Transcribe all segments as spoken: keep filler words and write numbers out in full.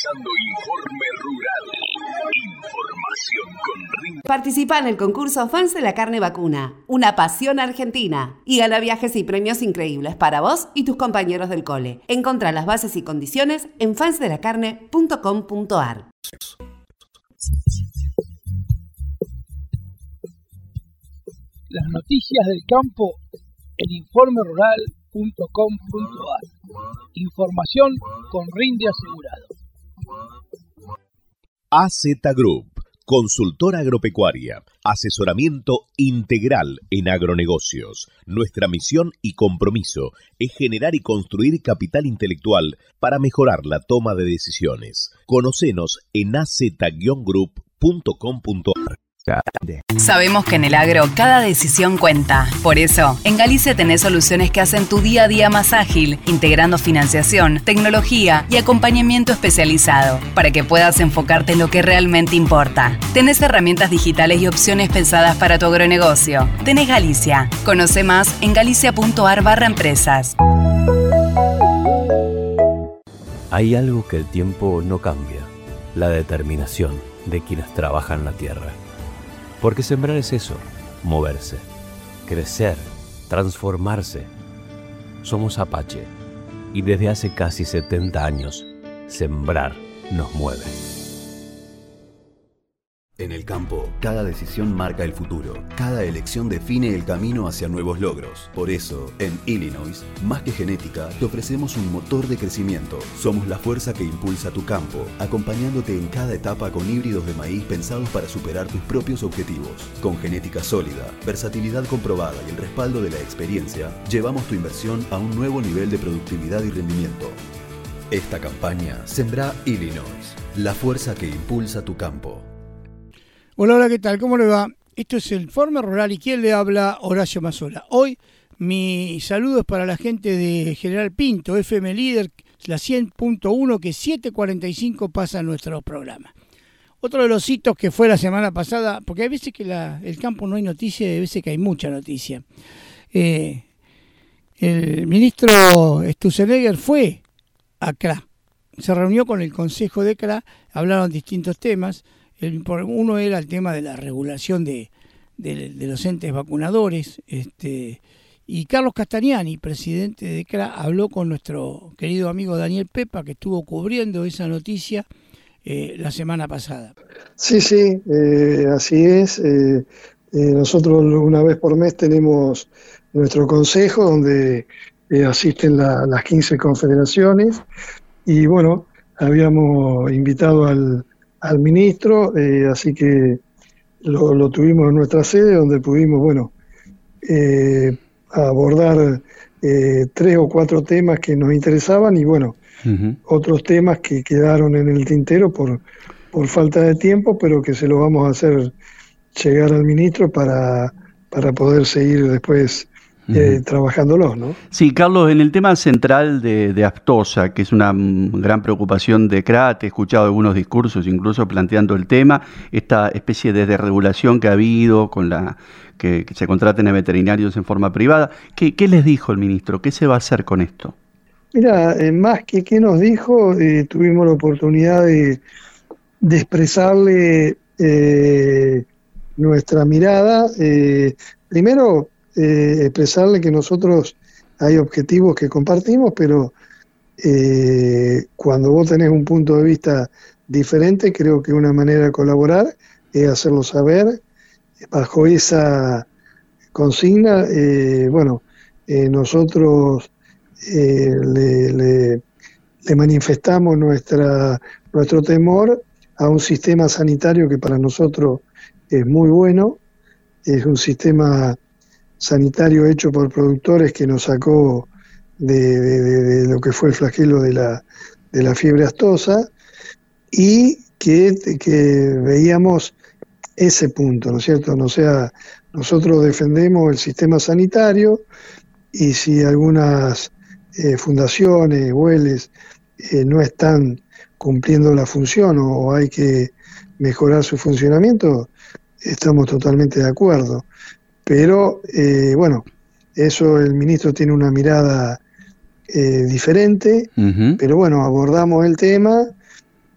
escuchando Informe Rural. Información con Rindia. Participa en el concurso Fans de la Carne Vacuna, una pasión argentina, y gana viajes y premios increíbles para vos y tus compañeros del cole. Encontrá las bases y condiciones en fans de la carne punto com punto a r. Las noticias del campo en informe rural punto com punto a r. Información con rinde asegurado. A Z Group, consultora agropecuaria, asesoramiento integral en agronegocios. Nuestra misión y compromiso es generar y construir capital intelectual para mejorar la toma de decisiones. Conocenos en a z group punto com punto a r. Sabemos que en el agro cada decisión cuenta. Por eso, en Galicia tenés soluciones que hacen tu día a día más ágil, integrando financiación, tecnología y acompañamiento especializado, para que puedas enfocarte en lo que realmente importa. Tenés herramientas digitales y opciones pensadas para tu agronegocio. Tenés Galicia. Conoce más en galicia punto a r barra empresas. Hay algo que el tiempo no cambia: la determinación de quienes trabajan la tierra. Porque sembrar es eso, moverse, crecer, transformarse. Somos Apache y desde hace casi setenta años, sembrar nos mueve. En el campo, cada decisión marca el futuro. Cada elección define el camino hacia nuevos logros. Por eso, en Illinois, más que genética, te ofrecemos un motor de crecimiento. Somos la fuerza que impulsa tu campo, acompañándote en cada etapa con híbridos de maíz pensados para superar tus propios objetivos. Con genética sólida, versatilidad comprobada y el respaldo de la experiencia, llevamos tu inversión a un nuevo nivel de productividad y rendimiento. Esta campaña sembra Illinois, la fuerza que impulsa tu campo. Hola, hola, ¿qué tal? ¿Cómo le va? Esto es el Informe Rural y ¿quién le habla? Horacio Mazzola. Hoy mi saludo es para la gente de General Pinto, F M Líder, la cien punto uno, que siete cuarenta y cinco pasa nuestro programa. Otro de los hitos que fue la semana pasada, porque hay veces que la, el campo no hay noticia y hay veces que hay mucha noticia. Eh, el ministro Sturzenegger fue a C R A, se reunió con el Consejo de C R A, hablaron distintos temas. El, uno era el tema de la regulación de, de, de los entes vacunadores, este, y Carlos Castagnani, presidente de C R A, habló con nuestro querido amigo Daniel Pepa, que estuvo cubriendo esa noticia eh, la semana pasada. Sí, sí, eh, así es. Eh, eh, nosotros una vez por mes tenemos nuestro consejo donde eh, asisten la, las quince confederaciones y bueno, habíamos invitado al al ministro, eh, así que lo, lo tuvimos en nuestra sede, donde pudimos, bueno, eh, abordar eh, tres o cuatro temas que nos interesaban y, bueno, uh-huh. otros temas que quedaron en el tintero por, por falta de tiempo, pero que se lo vamos a hacer llegar al ministro para, para poder seguir después Eh, uh-huh. trabajándolos, ¿no? Sí, Carlos, en el tema central de, de aftosa, que es una gran preocupación de C R A, te he escuchado algunos discursos incluso planteando el tema, esta especie de desregulación que ha habido con la que, que se contraten a veterinarios en forma privada. ¿Qué, qué les dijo el ministro? ¿Qué se va a hacer con esto? Mira, eh, más que qué nos dijo, eh, tuvimos la oportunidad de, de expresarle eh, nuestra mirada. Eh, primero, Eh, expresarle que nosotros hay objetivos que compartimos, pero eh, cuando vos tenés un punto de vista diferente, creo que una manera de colaborar es hacerlo saber. Bajo esa consigna, eh, bueno, eh, nosotros eh, le, le, le manifestamos nuestra, nuestro temor a un sistema sanitario que para nosotros es muy bueno, es un sistema sanitario hecho por productores que nos sacó de, de, de, de lo que fue el flagelo de la, de la fiebre aftosa y que, que veíamos ese punto, ¿no es cierto? O sea, nosotros defendemos el sistema sanitario y si algunas eh, fundaciones, hueles, eh, no están cumpliendo la función o, o hay que mejorar su funcionamiento, estamos totalmente de acuerdo. Pero, eh, bueno, eso el ministro tiene una mirada eh, diferente, uh-huh. pero bueno, abordamos el tema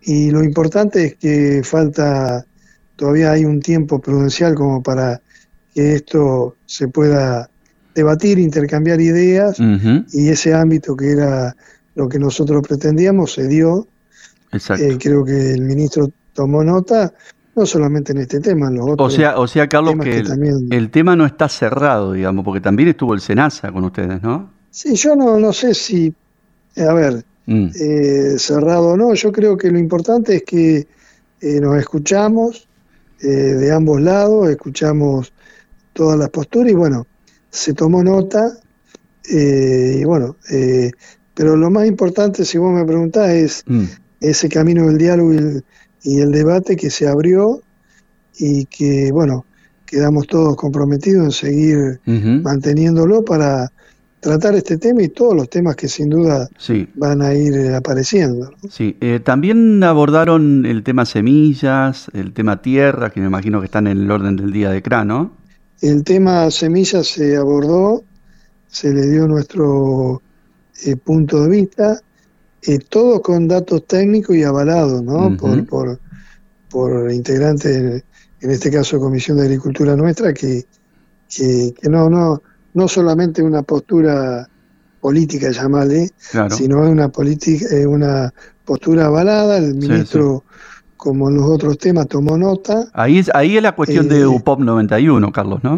y lo importante es que falta, todavía hay un tiempo prudencial como para que esto se pueda debatir, intercambiar ideas, uh-huh. y ese ámbito que era lo que nosotros pretendíamos se dio. Exacto. Eh, creo que el ministro tomó nota, no solamente en este tema, en los otros. O sea, o sea Carlos, que, que el, también... el tema no está cerrado, digamos, porque también estuvo el SENASA con ustedes, ¿no? Sí, yo no, no sé si, a ver, mm. eh, cerrado o no, yo creo que lo importante es que eh, nos escuchamos eh, de ambos lados, escuchamos todas las posturas y bueno, se tomó nota, eh, y bueno, eh, pero lo más importante, si vos me preguntás, es mm. ese camino del diálogo y el, y el debate que se abrió y que, bueno, quedamos todos comprometidos en seguir uh-huh. manteniéndolo para tratar este tema y todos los temas que sin duda sí. van a ir eh, apareciendo, ¿no? Sí, eh, también abordaron el tema semillas, el tema tierra, que me imagino que están en el orden del día de C R A, ¿no? El tema semillas se abordó, se le dio nuestro eh, punto de vista, eh, todo con datos técnicos y avalados, ¿no? Uh-huh. por, por, por integrantes, en este caso Comisión de Agricultura nuestra, que, que, que no, no, no solamente una postura política, llamarle, claro. sino una política, eh, una postura avalada. El ministro, sí, sí. como en los otros temas, tomó nota. Ahí es, ahí es la cuestión eh, de U P O P noventa y uno, Carlos, ¿no?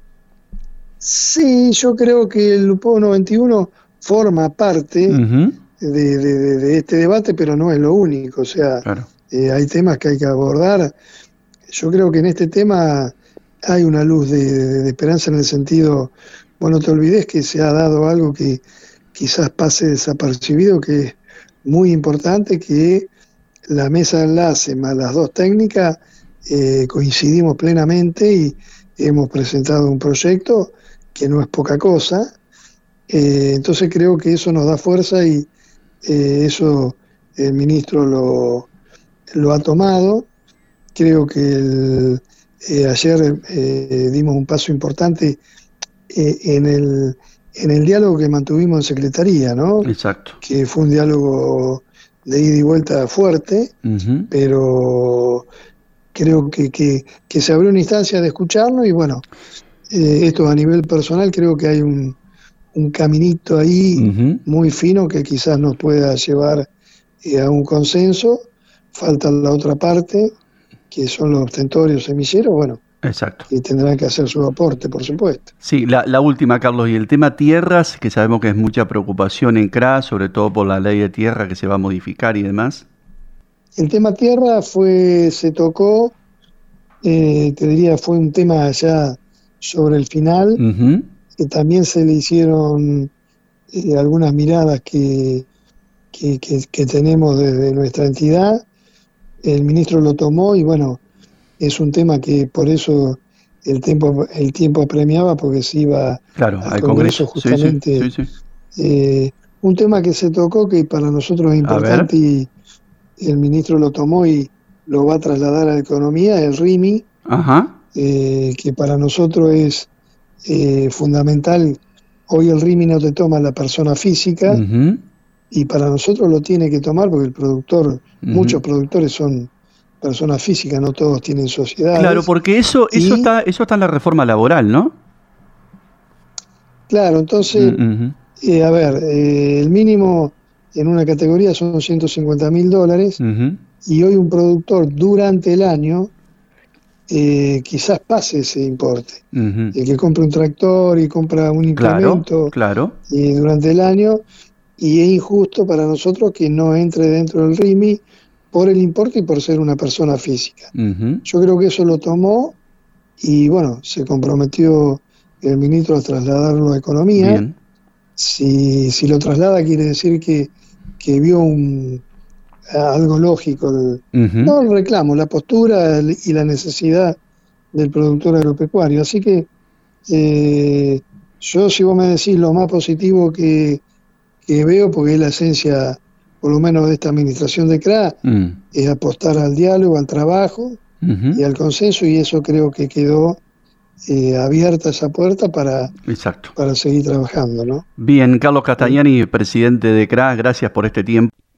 Sí, yo creo que el U P O P noventa y uno forma parte uh-huh. de, de, de este debate, pero no es lo único. O sea, claro. eh, hay temas que hay que abordar. Yo creo que en este tema hay una luz de, de, de esperanza en el sentido, bueno, no te olvides que se ha dado algo que quizás pase desapercibido, que es muy importante, que la mesa de enlace más las dos técnicas eh, coincidimos plenamente y hemos presentado un proyecto que no es poca cosa. Eh, entonces creo que eso nos da fuerza y eh, eso el ministro lo, lo ha tomado. Creo que el, eh, ayer eh, dimos un paso importante eh, en el en el diálogo que mantuvimos en Secretaría, ¿no? Exacto. Que fue un diálogo de ida y vuelta fuerte, uh-huh. pero creo que, que, que se abrió una instancia de escucharnos y bueno, eh, esto a nivel personal creo que hay un, un caminito ahí uh-huh. muy fino que quizás nos pueda llevar eh, a un consenso. Falta la otra parte, que son los ostentorios semilleros, bueno, exacto. y tendrán que hacer su aporte, por supuesto. Sí, la, la última, Carlos, y el tema tierras, que sabemos que es mucha preocupación en C R A, sobre todo por la ley de tierra que se va a modificar y demás. El tema tierra fue, se tocó, eh, te diría, fue un tema ya sobre el final, uh-huh. que también se le hicieron eh, algunas miradas que, que, que, que tenemos desde nuestra entidad. El ministro lo tomó y bueno, es un tema que por eso el tiempo el tiempo apremiaba, porque se iba claro, al, al Congreso, Congreso justamente. Sí, sí, sí, sí. Eh, un tema que se tocó que para nosotros es importante y el ministro lo tomó y lo va a trasladar a la economía, el R I M I, Ajá. Eh, que para nosotros es eh, fundamental. Hoy el R I M I no te toma la persona física, uh-huh. y para nosotros lo tiene que tomar porque el productor, uh-huh. muchos productores son personas físicas, no todos tienen sociedades. Claro, porque eso eso y, está eso está en la reforma laboral, ¿no? Claro, entonces, uh-huh. eh, a ver, eh, el mínimo en una categoría son ciento cincuenta mil dólares, uh-huh. y hoy un productor durante el año eh, quizás pase ese importe. Uh-huh. El que compra un tractor y compra un implemento, claro, claro. y durante el año, y es injusto para nosotros que no entre dentro del R I M I por el importe y por ser una persona física. Uh-huh. Yo creo que eso lo tomó y bueno, se comprometió el ministro a trasladarlo a Economía. Bien. Si, si lo traslada quiere decir que, que vio un, algo lógico, el, uh-huh. no el reclamo, la postura y la necesidad del productor agropecuario. Así que eh, yo, si vos me decís lo más positivo que que veo, porque es la esencia, por lo menos de esta administración de C R A, mm. es apostar al diálogo, al trabajo uh-huh. y al consenso, y eso creo que quedó eh, abierta esa puerta para, Exacto. para seguir trabajando, ¿no? Bien, Carlos Castagnani, presidente de C R A, gracias por este tiempo.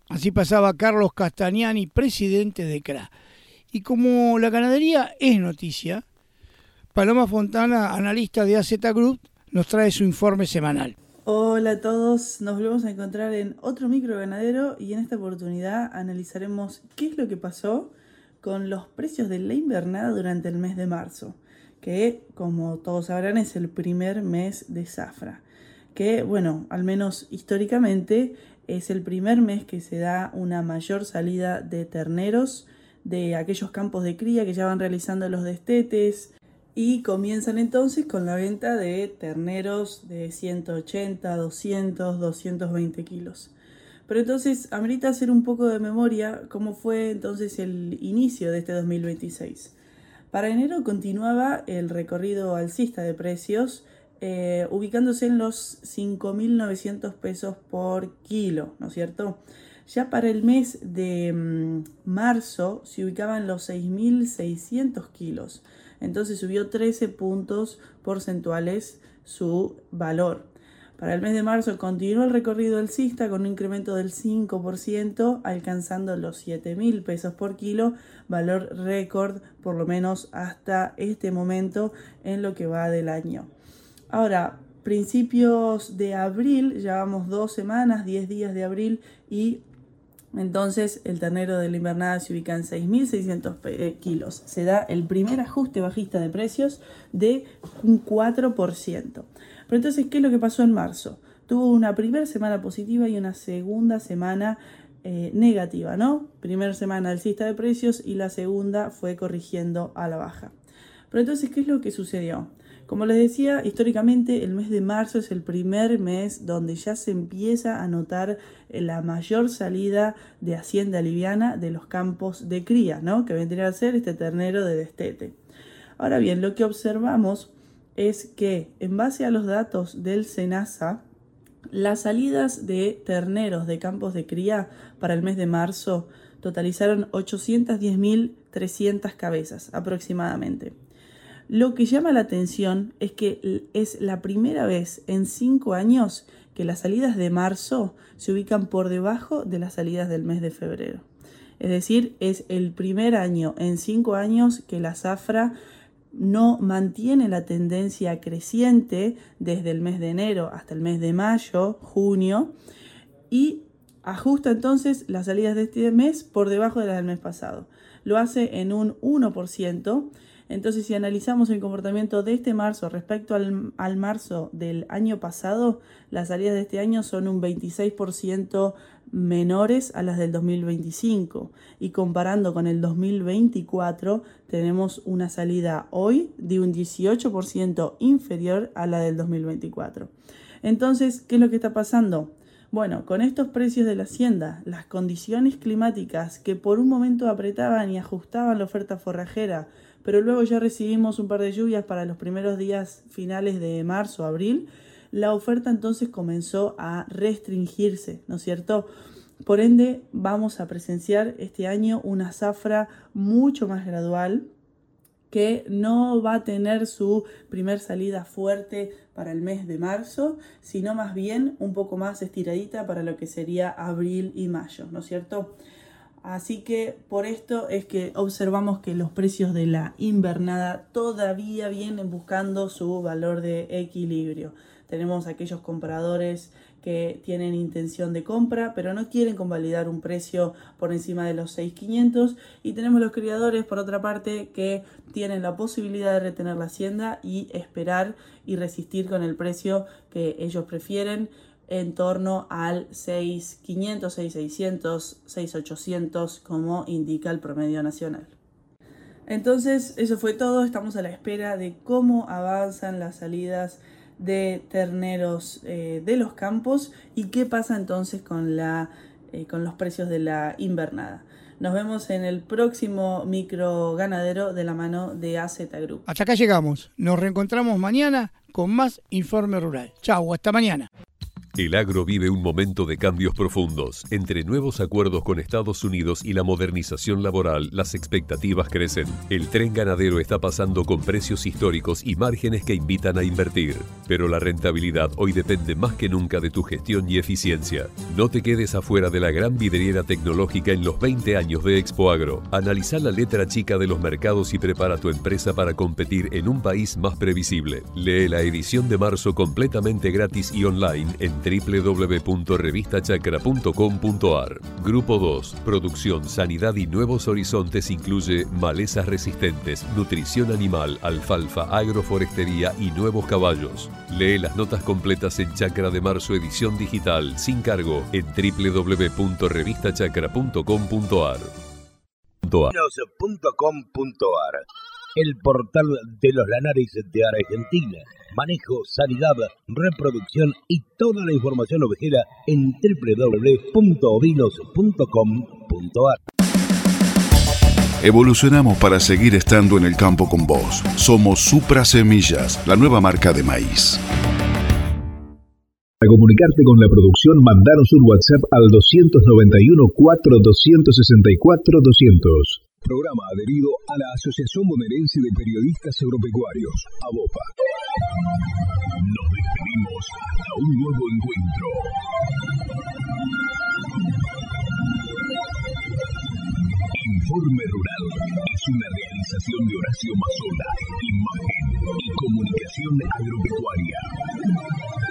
Así pasaba Carlos Castagnani, presidente de C R A. Y como la ganadería es noticia, Paloma Fontana, analista de A Z Group, nos trae su informe semanal. Hola a todos, nos volvemos a encontrar en otro micro ganadero y en esta oportunidad analizaremos qué es lo que pasó con los precios de la invernada durante el mes de marzo, que como todos sabrán es el primer mes de zafra, que bueno, al menos históricamente es el primer mes que se da una mayor salida de terneros de aquellos campos de cría que ya van realizando los destetes y comienzan entonces con la venta de terneros de ciento ochenta, doscientos, doscientos veinte kilos. Pero entonces amerita hacer un poco de memoria cómo fue entonces el inicio de este dos mil veintiséis. Para enero continuaba el recorrido alcista de precios, eh, ubicándose en los cinco mil novecientos pesos por kilo, ¿no es cierto? Ya para el mes de mmm, marzo se ubicaban los seis mil seiscientos kilos, entonces subió trece puntos porcentuales su valor. Para el mes de marzo continuó el recorrido alcista con un incremento del cinco por ciento, alcanzando los siete mil pesos por kilo, valor récord por lo menos hasta este momento en lo que va del año. Ahora, principios de abril, llevamos dos semanas, diez días de abril y entonces el ternero de la invernada se ubica en seis mil seiscientos kilos. Se da el primer ajuste bajista de precios de un cuatro por ciento. Pero entonces, ¿qué es lo que pasó en marzo? Tuvo una primera semana positiva y una segunda semana eh, negativa, ¿no? Primera semana alcista de precios y la segunda fue corrigiendo a la baja. Pero entonces, ¿qué es lo que sucedió? Como les decía, históricamente el mes de marzo es el primer mes donde ya se empieza a notar la mayor salida de hacienda liviana de los campos de cría, ¿no? Que vendría a ser este ternero de destete. Ahora bien, lo que observamos es que en base a los datos del SENASA, las salidas de terneros de campos de cría para el mes de marzo totalizaron ochocientas diez mil trescientas cabezas aproximadamente. Lo que llama la atención es que es la primera vez en cinco años que las salidas de marzo se ubican por debajo de las salidas del mes de febrero. Es decir, es el primer año en cinco años que la zafra no mantiene la tendencia creciente desde el mes de enero hasta el mes de mayo, junio, y ajusta entonces las salidas de este mes por debajo de las del mes pasado. Lo hace en un uno por ciento. Entonces, si analizamos el comportamiento de este marzo respecto al, al marzo del año pasado, las salidas de este año son un veintiséis por ciento menores a las del dos mil veinticinco. Y comparando con el dos mil veinticuatro, tenemos una salida hoy de un dieciocho por ciento inferior a la del dos mil veinticuatro. Entonces, ¿qué es lo que está pasando? Bueno, con estos precios de la hacienda, las condiciones climáticas que por un momento apretaban y ajustaban la oferta forrajera, pero luego ya recibimos un par de lluvias para los primeros días finales de marzo, abril, la oferta entonces comenzó a restringirse, ¿no es cierto? Por ende, vamos a presenciar este año una zafra mucho más gradual, que no va a tener su primer salida fuerte para el mes de marzo, sino más bien un poco más estiradita para lo que sería abril y mayo, ¿no es cierto? Así que por esto es que observamos que los precios de la invernada todavía vienen buscando su valor de equilibrio. Tenemos aquellos compradores que tienen intención de compra, pero no quieren convalidar un precio por encima de los seis mil quinientos. Y tenemos los criadores, por otra parte, que tienen la posibilidad de retener la hacienda y esperar y resistir con el precio que ellos prefieren, en torno al seis mil quinientos, seis mil seiscientos, seis mil ochocientos, como indica el promedio nacional. Entonces, eso fue todo. Estamos a la espera de cómo avanzan las salidas de terneros eh, de los campos y qué pasa entonces con, la, eh, con los precios de la invernada. Nos vemos en el próximo micro ganadero de la mano de A Z Group. Hasta acá llegamos. Nos reencontramos mañana con más Informe Rural. Chau, hasta mañana. El agro vive un momento de cambios profundos. Entre nuevos acuerdos con Estados Unidos y la modernización laboral, las expectativas crecen. El tren ganadero está pasando con precios históricos y márgenes que invitan a invertir. Pero la rentabilidad hoy depende más que nunca de tu gestión y eficiencia. No te quedes afuera de la gran vidriera tecnológica en los veinte años de Expo Agro. Analiza la letra chica de los mercados y prepara tu empresa para competir en un país más previsible. Lee la edición de marzo completamente gratis y online en doble u doble u doble u punto revista chacra punto com punto a r. Grupo dos. Producción, sanidad y nuevos horizontes incluye malezas resistentes, nutrición animal, alfalfa, agroforestería y nuevos caballos. Lee las notas completas en Chacra de Marzo edición digital, sin cargo, en doble u doble u doble u punto revista chacra punto com punto a r. punto com punto a r, el portal de los lanares de Argentina. Manejo, sanidad, reproducción y toda la información ovejera en doble u doble u doble u punto ovinos punto com punto a r. Evolucionamos para seguir estando en el campo con vos. Somos Supra Semillas, la nueva marca de maíz. Para comunicarte con la producción, mandanos un WhatsApp al dos nueve uno, cuatro dos seis cuatro, doscientos. Programa adherido a la Asociación Bonaerense de Periodistas Agropecuarios, ABOPA. Nos despedimos hasta un nuevo encuentro. Informe Rural es una realización de Horacio Mazola, imagen y comunicación agropecuaria.